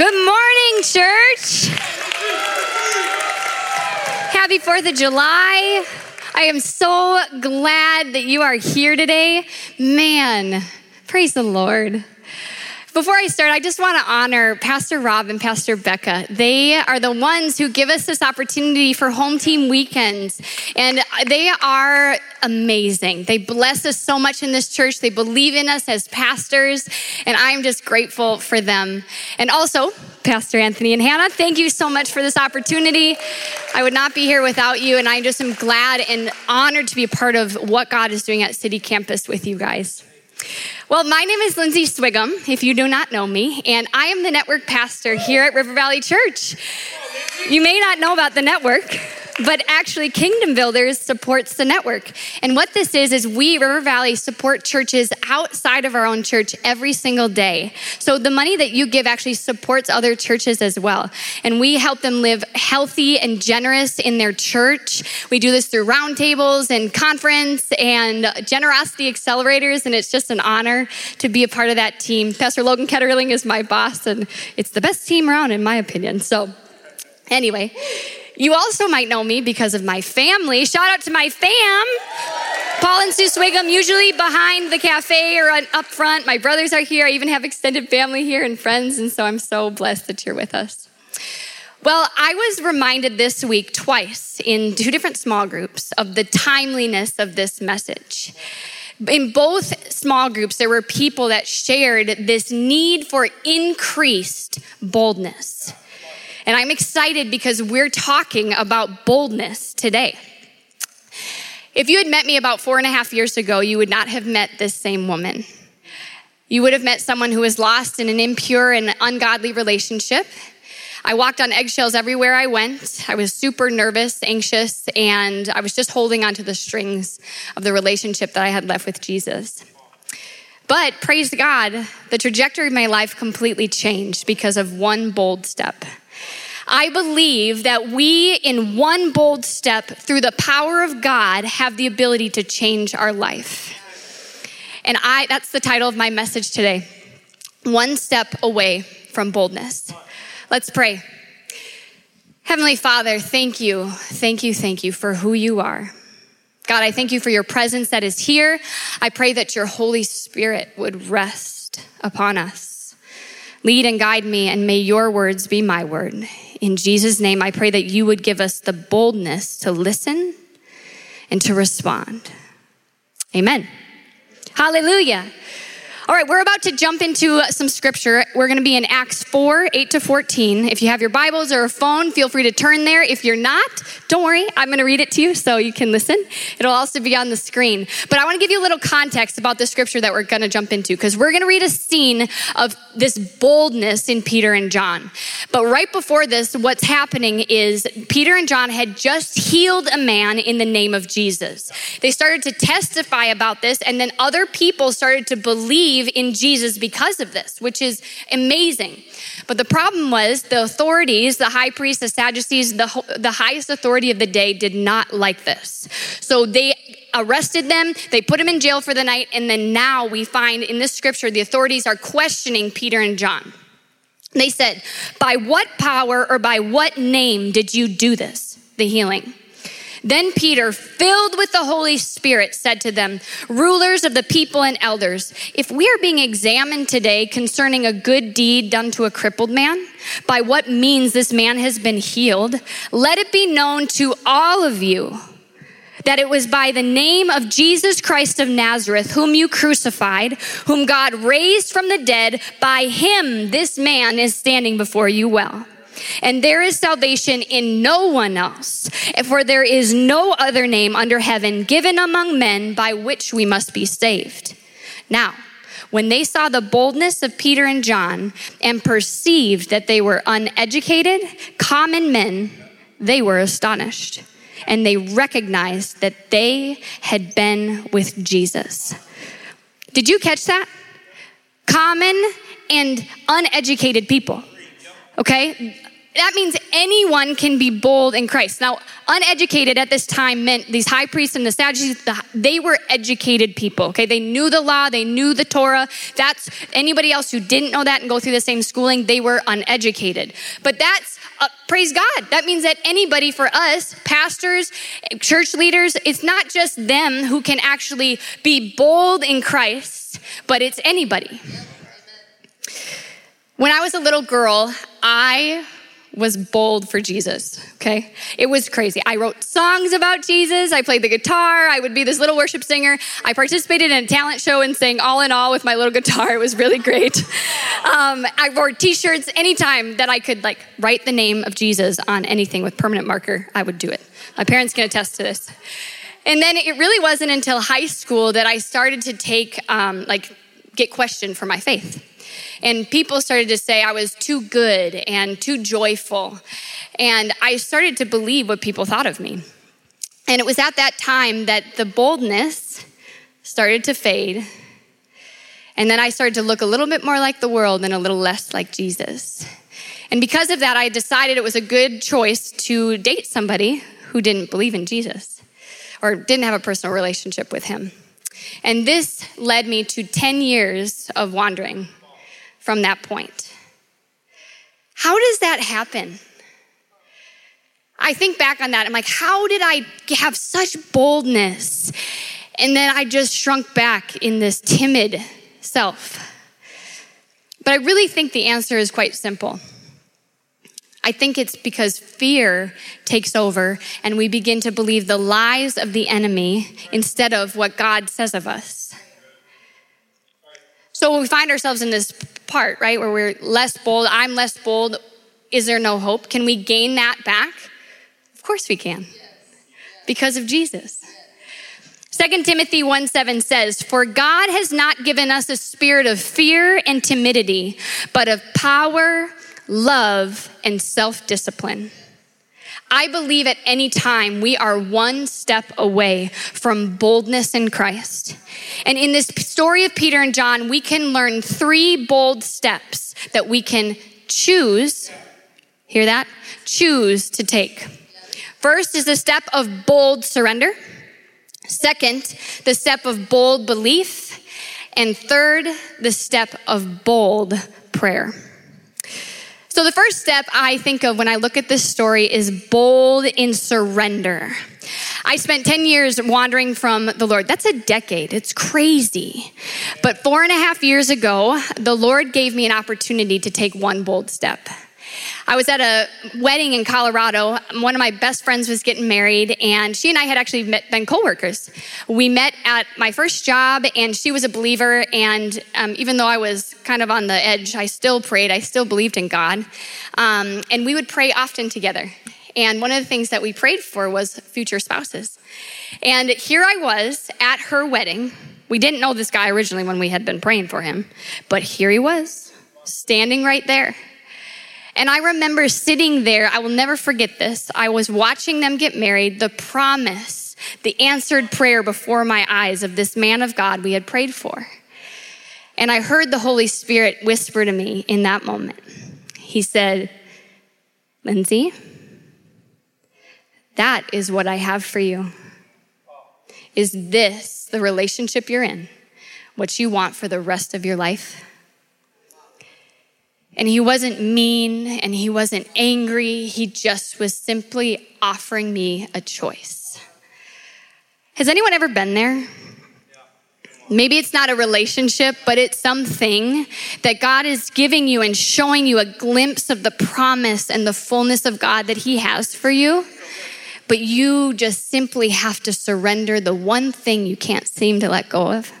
Good morning, church. Happy 4th of July. I am so glad that you are here today. Man, praise the Lord. Before I start, I just want to honor Pastor Rob and Pastor Becca. They are the ones who give us this opportunity for home team weekends. And they are amazing. They bless us so much in this church. They believe in us as pastors. And I'm just grateful for them. And also, Pastor Anthony and Hannah, thank you so much for this opportunity. I would not be here without you. And I just am glad and honored to be a part of what God is doing at City Campus with you guys. Well, my name is Lindsay Swigum, if you do not know me, and I am the network pastor here at River Valley Church. You may not know about the network, but actually Kingdom Builders supports the network. And what this is we, River Valley, support churches outside of our own church every single day. So the money that you give actually supports other churches as well. And we help them live healthy and generous in their church. We do this through roundtables and conference and generosity accelerators, and it's just an honor to be a part of that team. Pastor Logan Ketterling is my boss, and it's the best team around in my opinion. So anyway, you also might know me because of my family. Shout out to my fam. Paul and Sue Swigum, usually behind the cafe or up front. My brothers are here. I even have extended family here and friends, and so I'm so blessed that you're with us. Well, I was reminded this week twice in 2 different small groups of the timeliness of this message. In both small groups, there were people that shared this need for increased boldness. And I'm excited because we're talking about boldness today. If you had met me about 4.5 years ago, you would not have met this same woman. You would have met someone who was lost in an impure and ungodly relationship. I walked on eggshells everywhere I went. I was super nervous, anxious, and I was just holding onto the strings of the relationship that I had left with Jesus. But praise God, the trajectory of my life completely changed because of one bold step. I believe that we, in one bold step, through the power of God, have the ability to change our life. And that's the title of my message today. One step away from boldness. Let's pray. Heavenly Father, thank you for who you are. God, I thank you for your presence that is here. I pray that your Holy Spirit would rest upon us. Lead and guide me, and may your words be my word. In Jesus' name, I pray that you would give us the boldness to listen and to respond. Amen. Hallelujah. All right, we're about to jump into some scripture. We're going to be in Acts 4, 8-14. If you have your Bibles or a phone, feel free to turn there. If you're not, don't worry. I'm going to read it to you so you can listen. It'll also be on the screen. But I want to give you a little context about the scripture that we're going to jump into, because we're going to read a scene of this boldness in Peter and John. But right before this, what's happening is Peter and John had just healed a man in the name of Jesus. They started to testify about this, and then other people started to believe in Jesus because of this, which is amazing. But the problem was the authorities, the high priests, the Sadducees, the highest authority of the day did not like this. So they arrested them, they put them in jail for the night, and then now we find in this scripture, the authorities are questioning Peter and John. They said, by what power or by what name did you do this, the healing? Then Peter, filled with the Holy Spirit, said to them, rulers of the people and elders, if we are being examined today concerning a good deed done to a crippled man, by what means this man has been healed, let it be known to all of you that it was by the name of Jesus Christ of Nazareth, whom you crucified, whom God raised from the dead. By him, this man is standing before you well. And there is salvation in no one else, for there is no other name under heaven given among men by which we must be saved. Now, when they saw the boldness of Peter and John and perceived that they were uneducated, common men, they were astonished. And they recognized that they had been with Jesus. Did you catch that? Common and uneducated people. Okay? that means anyone can be bold in Christ. Now, uneducated at this time meant these high priests and the Sadducees, they were educated people, okay? They knew the law, they knew the Torah. That's anybody else who didn't know that and go through the same schooling, they were uneducated. But that's, praise God. That means that anybody, for us, pastors, church leaders, it's not just them who can actually be bold in Christ, but it's anybody. When I was a little girl, I was bold for Jesus, okay? It was crazy. I wrote songs about Jesus. I played the guitar. I would be this little worship singer. I participated in a talent show and sang All in All with my little guitar. It was really great. I wore t-shirts anytime that I could write the name of Jesus on anything with permanent marker, I would do it. My parents can attest to this. And then it really wasn't until high school that I started to get questioned for my faith. And people started to say I was too good and too joyful. And I started to believe what people thought of me. And it was at that time that the boldness started to fade. And then I started to look a little bit more like the world and a little less like Jesus. And because of that, I decided it was a good choice to date somebody who didn't believe in Jesus or didn't have a personal relationship with him. And this led me to 10 years of wandering from that point. How does that happen? I think back on that. I'm like, how did I have such boldness? And then I just shrunk back in this timid self. But I really think the answer is quite simple. I think it's because fear takes over and we begin to believe the lies of the enemy instead of what God says of us. So we find ourselves in this part, right, where we're less bold. I'm less bold. Is there no hope? Can we gain that back? Of course we can, because of Jesus. 2 Timothy 1:7 says, "For God has not given us a spirit of fear and timidity, but of power, love, and self-discipline." I believe at any time we are one step away from boldness in Christ. And in this story of Peter and John, we can learn 3 bold steps that we can choose, hear that? Choose to take. First is the step of bold surrender. Second, the step of bold belief. And third, the step of bold prayer. So the first step I think of when I look at this story is bold in surrender. I spent 10 years wandering from the Lord. That's a decade. It's crazy. But 4.5 years ago, the Lord gave me an opportunity to take one bold step. I was at a wedding in Colorado. One of my best friends was getting married, and she and I had actually been coworkers. We met at my first job, and she was a believer, and even though I was kind of on the edge, I still prayed. I still believed in God, and we would pray often together. And one of the things that we prayed for was future spouses. And here I was at her wedding. We didn't know this guy originally when we had been praying for him, but here he was, standing right there. And I remember sitting there, I will never forget this. I was watching them get married, the promise, the answered prayer before my eyes of this man of God we had prayed for. And I heard the Holy Spirit whisper to me in that moment. He said, "Lindsay, that is what I have for you. Is this the relationship you're in? What you want for the rest of your life?" And he wasn't mean and he wasn't angry. He just was simply offering me a choice. Has anyone ever been there? Maybe it's not a relationship, but it's something that God is giving you and showing you a glimpse of the promise and the fullness of God that he has for you. But you just simply have to surrender the one thing you can't seem to let go of.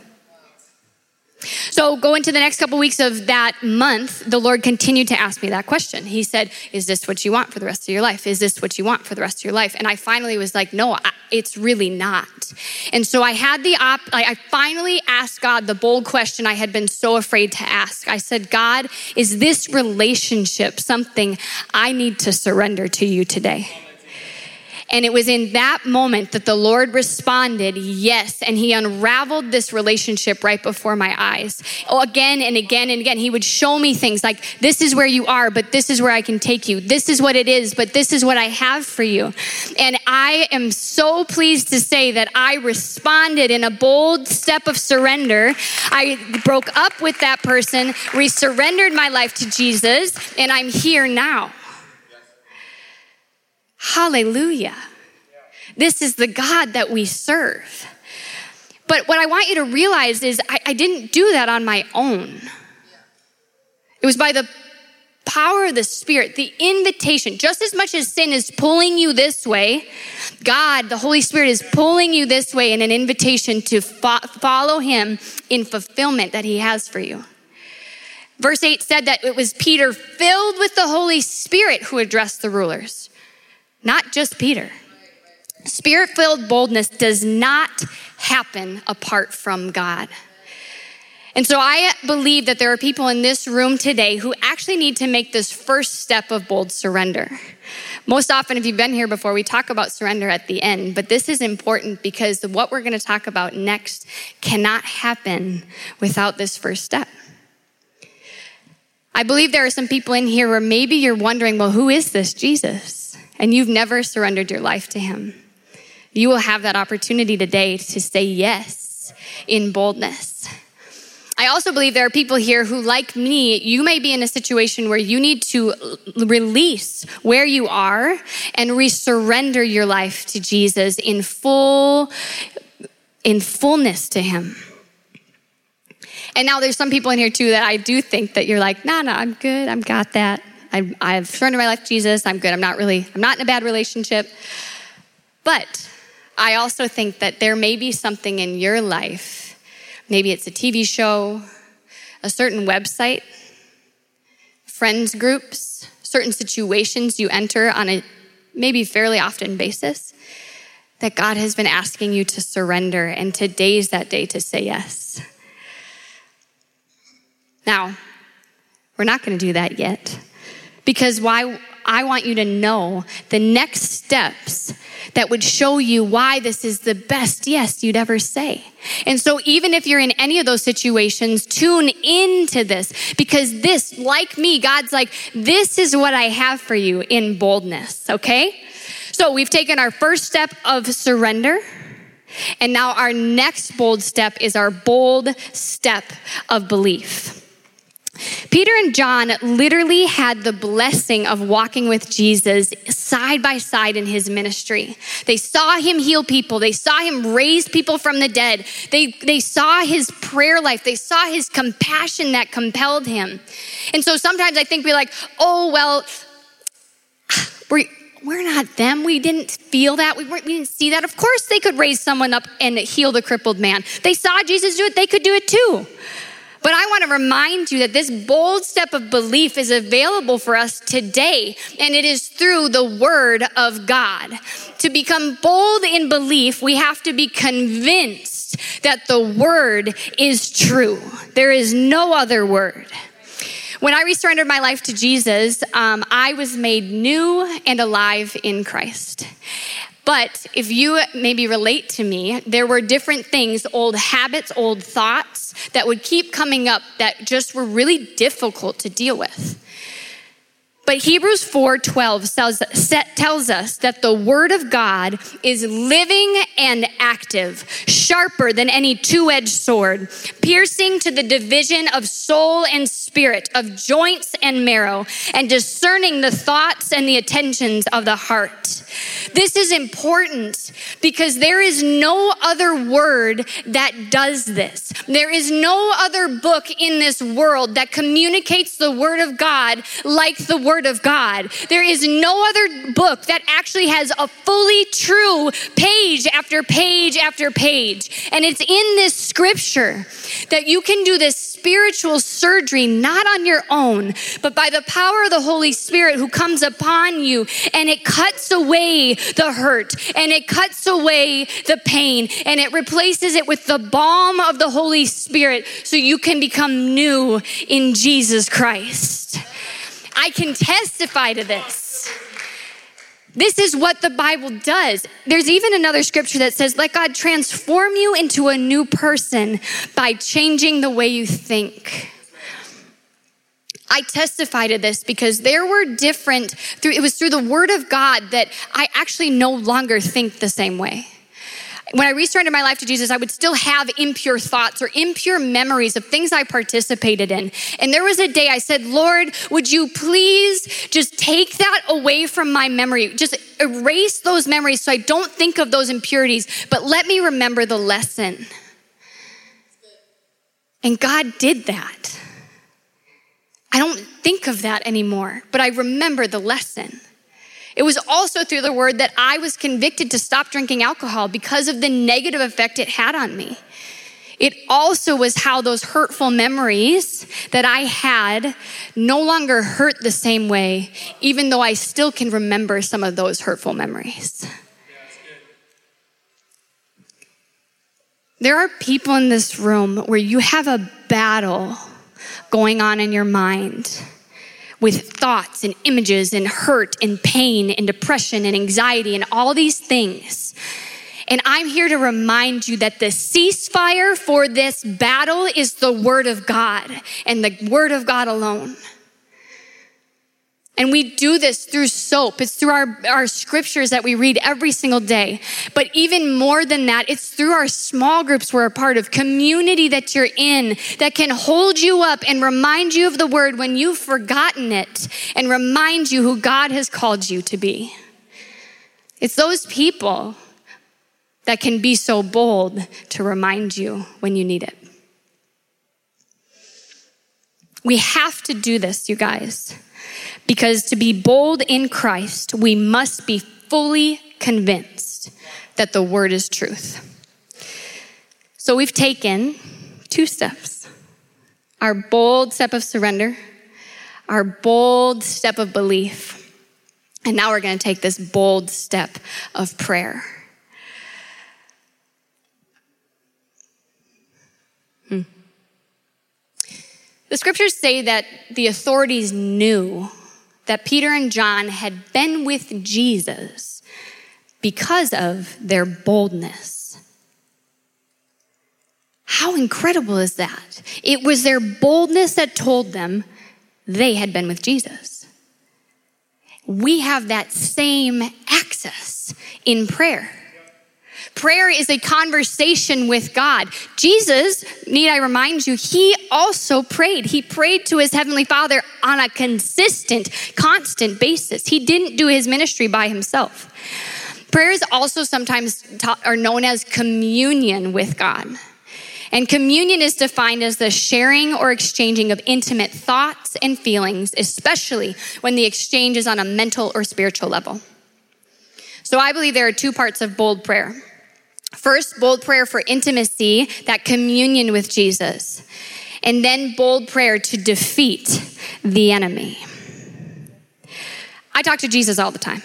So go into the next couple weeks of that month, the Lord continued to ask me that question. He said, "Is this what you want for the rest of your life? Is this what you want for the rest of your life?" And I finally was like, no, it's really not. And so I had I finally asked God the bold question I had been so afraid to ask. I said, "God, is this relationship something I need to surrender to you today?" And it was in that moment that the Lord responded, yes. And he unraveled this relationship right before my eyes. Again and again and again, he would show me things like, this is where you are, but this is where I can take you. This is what it is, but this is what I have for you. And I am so pleased to say that I responded in a bold step of surrender. I broke up with that person, surrendered my life to Jesus, and I'm here now. Hallelujah. This is the God that we serve. But what I want you to realize is I didn't do that on my own. It was by the power of the Spirit, the invitation. Just as much as sin is pulling you this way, God, the Holy Spirit, is pulling you this way in an invitation to follow him in fulfillment that he has for you. Verse 8 said that it was Peter filled with the Holy Spirit who addressed the rulers, not just Peter. Spirit-filled boldness does not happen apart from God. And so I believe that there are people in this room today who actually need to make this first step of bold surrender. Most often, if you've been here before, we talk about surrender at the end, but this is important because what we're going to talk about next cannot happen without this first step. I believe there are some people in here where maybe you're wondering, well, who is this Jesus? And you've never surrendered your life to him. You will have that opportunity today to say yes in boldness. I also believe there are people here who, like me, you may be in a situation where you need to release where you are and resurrender your life to Jesus in fullness to him. And now there's some people in here too that I do think that you're like, no, I'm good. I've got that. I've surrendered my life to Jesus. I'm good. I'm not in a bad relationship. But I also think that there may be something in your life. Maybe it's a TV show, a certain website, friends groups, certain situations you enter on a maybe fairly often basis that God has been asking you to surrender, and today's that day to say yes. Now, we're not going to do that yet, because I want you to know the next steps that would show you why this is the best yes you'd ever say. And so even if you're in any of those situations, tune into this, because this, like me, God's like, this is what I have for you in boldness, okay? So we've taken our first step of surrender, and now our next bold step is our bold step of belief. Peter and John literally had the blessing of walking with Jesus side by side in his ministry. They saw him heal people. They saw him raise people from the dead. They saw his prayer life. They saw his compassion that compelled him. And so sometimes I think we're like, oh, well, we're not them. We didn't feel that. We didn't see that. Of course they could raise someone up and heal the crippled man. They saw Jesus do it. They could do it too. But I want to remind you that this bold step of belief is available for us today, and it is through the Word of God. To become bold in belief, we have to be convinced that the Word is true. There is no other word. When I resurrendered my life to Jesus, I was made new and alive in Christ. But if you maybe relate to me, there were different things, old habits, old thoughts that would keep coming up that just were really difficult to deal with. But Hebrews 4:12 tells us that the Word of God is living and active, sharper than any two-edged sword, piercing to the division of soul and spirit, of joints and marrow, and discerning the thoughts and the intentions of the heart. This is important because there is no other word that does this. There is no other book in this world that communicates the Word of God like the Word of God. There is no other book that actually has a fully true page after page after page. And it's in this scripture that you can do this spiritual surgery, not on your own, but by the power of the Holy Spirit who comes upon you, and it cuts away the hurt, and it cuts away the pain, and it replaces it with the balm of the Holy Spirit so you can become new in Jesus Christ. I can testify to this. This is what the Bible does. There's even another scripture that says, let God transform you into a new person by changing the way you think. I testify to this because there were it was through the word of God that I actually no longer think the same way. When I restarted my life to Jesus, I would still have impure thoughts or impure memories of things I participated in. And there was a day I said, Lord, would you please just take that away from my memory? Just erase those memories so I don't think of those impurities, but let me remember the lesson. And God did that. I don't think of that anymore, but I remember the lesson. It was also through the word that I was convicted to stop drinking alcohol because of the negative effect it had on me. It also was how those hurtful memories that I had no longer hurt the same way, even though I still can remember some of those hurtful memories. There are people in this room where you have a battle going on in your mind with thoughts and images and hurt and pain and depression and anxiety and all these things. And I'm here to remind you that the ceasefire for this battle is the word of God and the word of God alone. And we do this through SOAP. It's through our scriptures that we read every single day. But even more than that, it's through our small groups we're a part of, community that you're in, that can hold you up and remind you of the word when you've forgotten it and remind you who God has called you to be. It's those people that can be so bold to remind you when you need it. We have to do this, you guys. Because to be bold in Christ, we must be fully convinced that the word is truth. So we've taken 2 steps. Our bold step of surrender, our bold step of belief, and now we're going to take this bold step of prayer. The scriptures say that the authorities knew that Peter and John had been with Jesus because of their boldness. How incredible is that? It was their boldness that told them they had been with Jesus. We have that same access in prayer. Prayer is a conversation with God. Jesus, need I remind you, he also prayed. He prayed to his heavenly Father on a consistent, constant basis. He didn't do his ministry by himself. Prayer is also sometimes known as communion with God. And communion is defined as the sharing or exchanging of intimate thoughts and feelings, especially when the exchange is on a mental or spiritual level. So I believe there are 2 parts of bold prayer. First, bold prayer for intimacy, that communion with Jesus. And then bold prayer to defeat the enemy. I talk to Jesus all the time.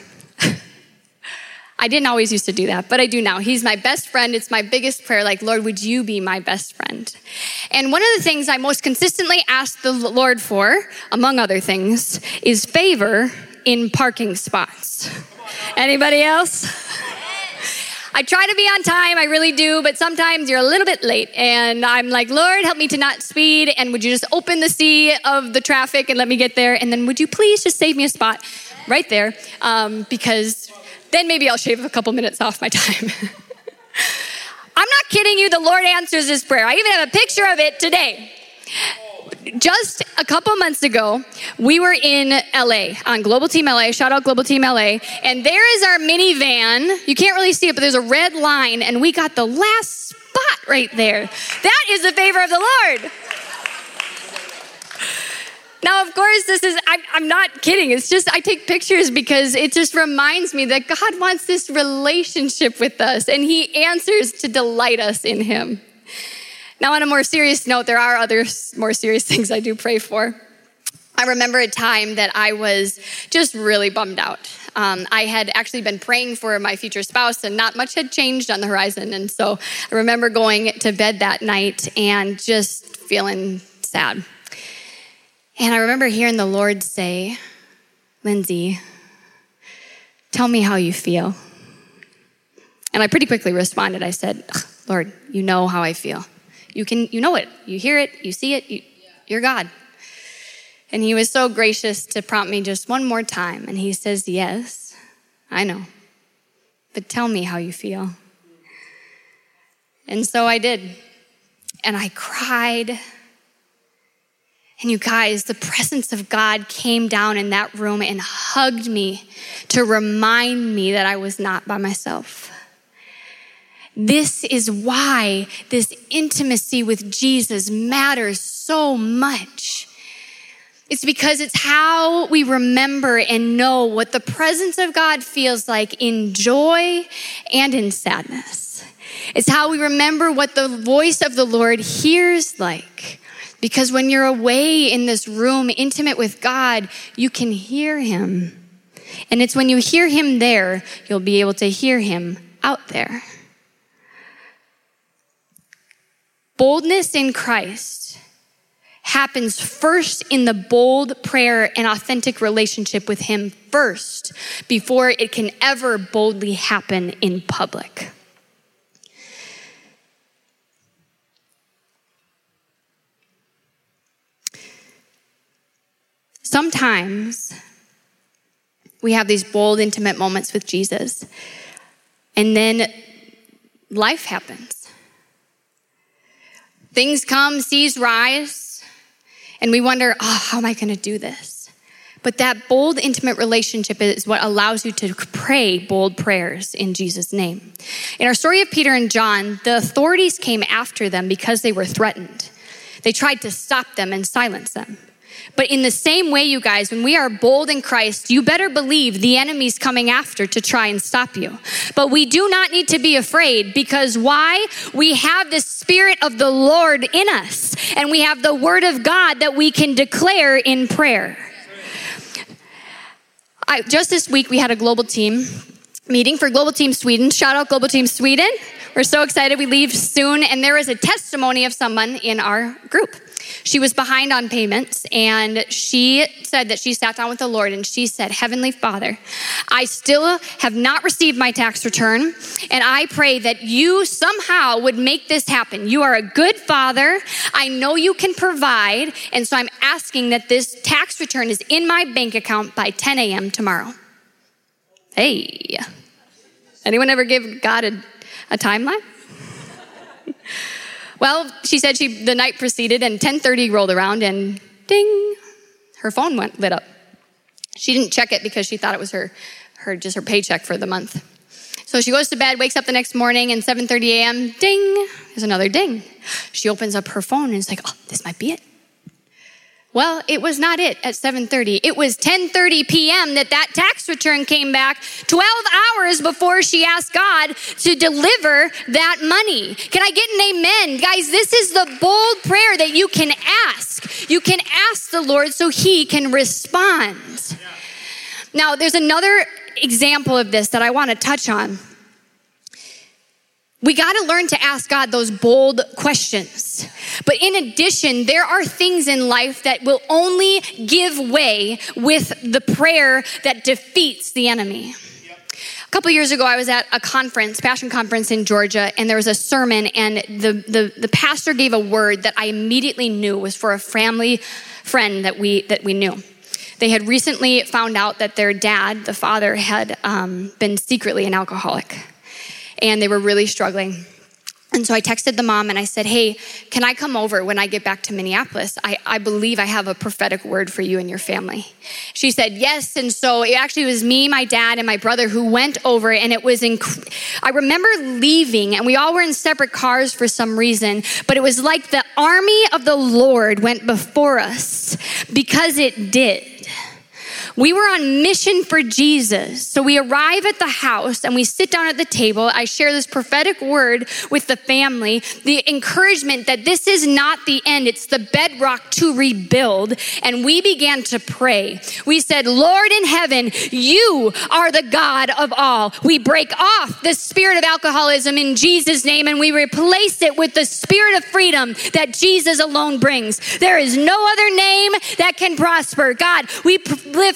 I didn't always used to do that, but I do now. He's my best friend. It's my biggest prayer, like, Lord, would you be my best friend? And one of the things I most consistently ask the Lord for, among other things, is favor in parking spots. Anybody else? I try to be on time, I really do, but sometimes you're a little bit late. And I'm like, Lord, help me to not speed. And would you just open the sea of the traffic and let me get there? And then would you please just save me a spot right there? Because then maybe I'll shave a couple minutes off my time. I'm not kidding you, the Lord answers this prayer. I even have a picture of it today. Just a couple months ago, we were in LA on Global Team LA, shout out Global Team LA, and there is our minivan. You can't really see it, but there's a red line, and we got the last spot right there. That is the favor of the Lord. Now, of course, I'm not kidding. It's just, I take pictures because it just reminds me that God wants this relationship with us, and he answers to delight us in him. Now, on a more serious note, there are other more serious things I do pray for. I remember a time that I was just really bummed out. I had actually been praying for my future spouse, and not much had changed on the horizon. And so I remember going to bed that night and just feeling sad. And I remember hearing the Lord say, Lindsay, tell me how you feel. And I pretty quickly responded. I said, Lord, you know how I feel. You know it. You hear it. You see it. You're God. And he was so gracious to prompt me just one more time. And he says, yes, I know. But tell me how you feel. And so I did. And I cried. And you guys, the presence of God came down in that room and hugged me to remind me that I was not by myself. This is why this intimacy with Jesus matters so much. It's because it's how we remember and know what the presence of God feels like in joy and in sadness. It's how we remember what the voice of the Lord hears like. Because when you're away in this room, intimate with God, you can hear him. And it's when you hear him there, you'll be able to hear him out there. Boldness in Christ happens first in the bold prayer and authentic relationship with him first, before it can ever boldly happen in public. Sometimes we have these bold, intimate moments with Jesus, and then life happens. Things come, seas rise, and we wonder, how am I going to do this? But that bold, intimate relationship is what allows you to pray bold prayers in Jesus' name. In our story of Peter and John, the authorities came after them because they were threatened. They tried to stop them and silence them. But in the same way, you guys, when we are bold in Christ, you better believe the enemy's coming after to try and stop you. But we do not need to be afraid, because why? We have the Spirit of the Lord in us, and we have the Word of God that we can declare in prayer. Just this week, we had a global team meeting for Global Team Sweden. Shout out Global Team Sweden. We're so excited. We leave soon. And there was a testimony of someone in our group. She was behind on payments, and she said that she sat down with the Lord and she said, Heavenly Father, I still have not received my tax return, and I pray that you somehow would make this happen. You are a good Father. I know you can provide, and so I'm asking that this tax return is in my bank account by 10 a.m. tomorrow. Hey, anyone ever give God a timeline? Well, she said the night proceeded and 10:30 rolled around and ding, her phone lit up. She didn't check it because she thought it was her paycheck for the month. So she goes to bed, wakes up the next morning, and 7:30 a.m., ding, there's another ding. She opens up her phone and is like, this might be it. Well, it was not it at 7:30. It was 10:30 p.m. that tax return came back, 12 hours before she asked God to deliver that money. Can I get an amen? Guys, this is the bold prayer that you can ask. You can ask the Lord so he can respond. Yeah. Now, there's another example of this that I want to touch on. We got to learn to ask God those bold questions. But in addition, there are things in life that will only give way with the prayer that defeats the enemy. Yep. A couple years ago, I was at a conference, Passion Conference in Georgia, and there was a sermon, and the pastor gave a word that I immediately knew was for a family friend that we knew. They had recently found out that their dad, the father, had been secretly an alcoholic. And they were really struggling. And so I texted the mom and I said, hey, can I come over when I get back to Minneapolis? I believe I have a prophetic word for you and your family. She said, yes. And so it actually was me, my dad, and my brother who went over, and it was, I remember leaving, and we all were in separate cars for some reason, but it was like the army of the Lord went before us, because it did. We were on mission for Jesus. So we arrive at the house and we sit down at the table. I share this prophetic word with the family, the encouragement that this is not the end. It's the bedrock to rebuild. And we began to pray. We said, Lord in heaven, you are the God of all. We break off the spirit of alcoholism in Jesus' name, and we replace it with the spirit of freedom that Jesus alone brings. There is no other name that can prosper. God, we lift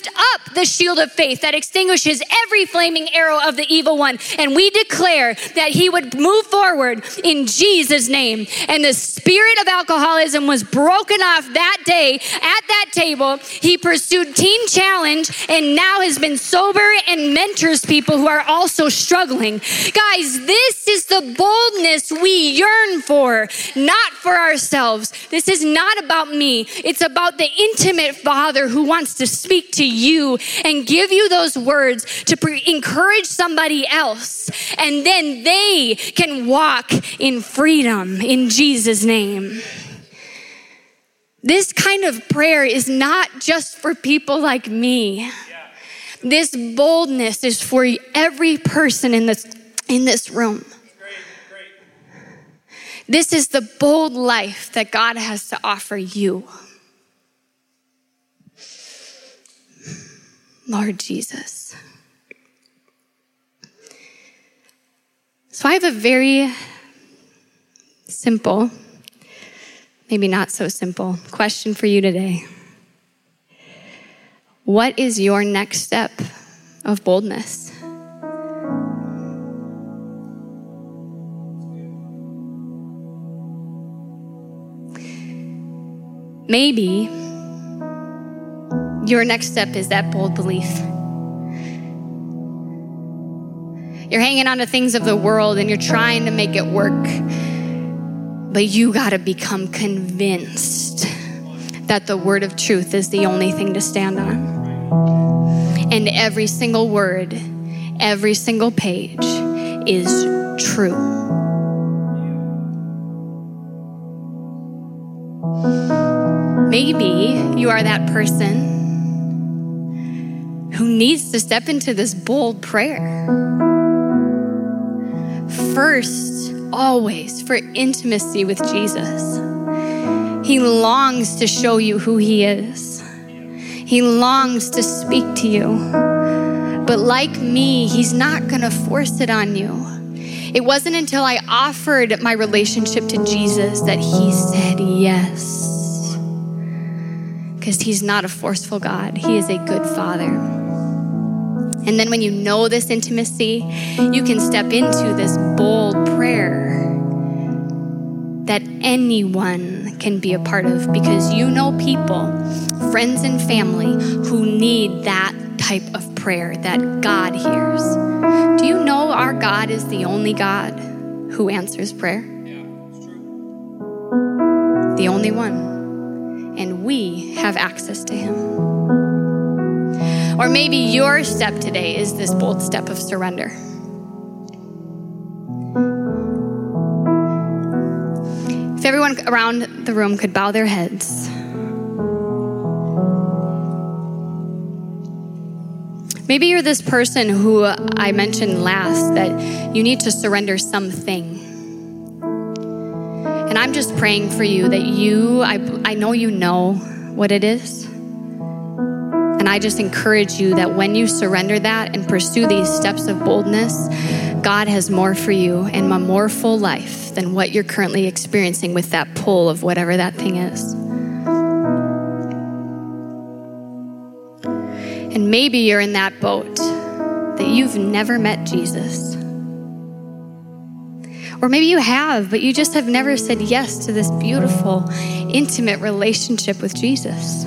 up the shield of faith that extinguishes every flaming arrow of the evil one. And we declare that he would move forward in Jesus' name. And the spirit of alcoholism was broken off that day at that table. He pursued Teen Challenge and now has been sober and mentors people who are also struggling. Guys, this is the boldness we yearn for, not for ourselves. This is not about me. It's about the intimate Father who wants to speak to you and give you those words to encourage somebody else. And then they can walk in freedom in Jesus' name. This kind of prayer is not just for people like me. This boldness is for every person in this room. This is the bold life that God has to offer you. Lord Jesus. So I have a very simple, maybe not so simple, question for you today. What is your next step of boldness? Maybe your next step is that bold belief. You're hanging on to things of the world and you're trying to make it work, but you got to become convinced that the word of truth is the only thing to stand on. And every single word, every single page is true. Maybe you are that person who needs to step into this bold prayer. First, always, for intimacy with Jesus. He longs to show you who he is. He longs to speak to you. But like me, he's not going to force it on you. It wasn't until I offered my relationship to Jesus that he said yes. Because he's not a forceful God. He is a good Father. And then when you know this intimacy, you can step into this bold prayer that anyone can be a part of, because you know people, friends and family, who need that type of prayer that God hears. Do you know our God is the only God who answers prayer? Yeah, it's true. The only one. And we have access to him. Or maybe your step today is this bold step of surrender. If everyone around the room could bow their heads. Maybe you're this person who I mentioned last that you need to surrender something. And I'm just praying for you that I know you know what it is. And I just encourage you that when you surrender that and pursue these steps of boldness, God has more for you and a more full life than what you're currently experiencing with that pull of whatever that thing is. And maybe you're in that boat that you've never met Jesus. Or maybe you have, but you just have never said yes to this beautiful, intimate relationship with Jesus.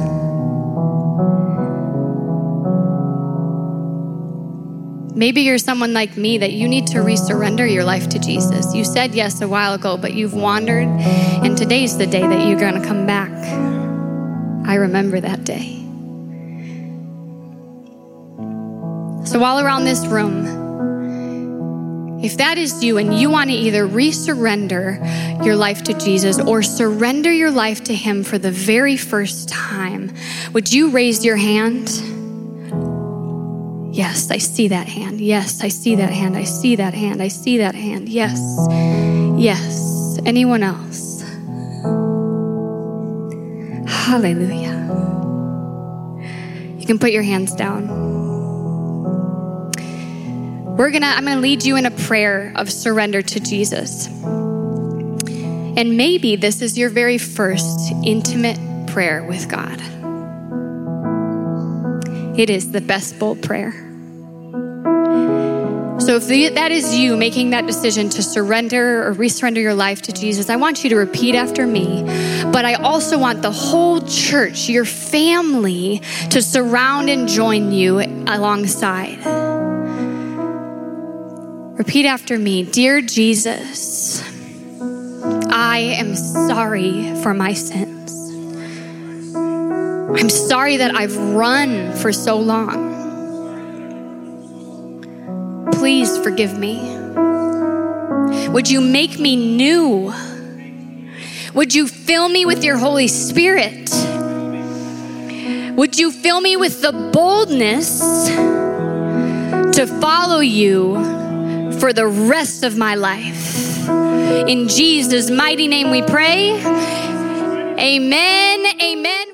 Maybe you're someone like me that you need to resurrender your life to Jesus. You said yes a while ago, but you've wandered, and today's the day that you're going to come back. I remember that day. So all around this room, if that is you and you want to either resurrender your life to Jesus or surrender your life to him for the very first time, would you raise your hand? Yes, I see that hand. Yes, I see that hand. I see that hand. I see that hand. Yes. Yes. Anyone else? Hallelujah. You can put your hands down. I'm gonna lead you in a prayer of surrender to Jesus. And maybe this is your very first intimate prayer with God. It is the best bold prayer. So if that is you making that decision to surrender or resurrender your life to Jesus, I want you to repeat after me. But I also want the whole church, your family, to surround and join you alongside. Repeat after me. Dear Jesus, I am sorry for my sins. I'm sorry that I've run for so long. Please forgive me. Would you make me new? Would you fill me with your Holy Spirit? Would you fill me with the boldness to follow you for the rest of my life? In Jesus' mighty name we pray. Amen. Amen.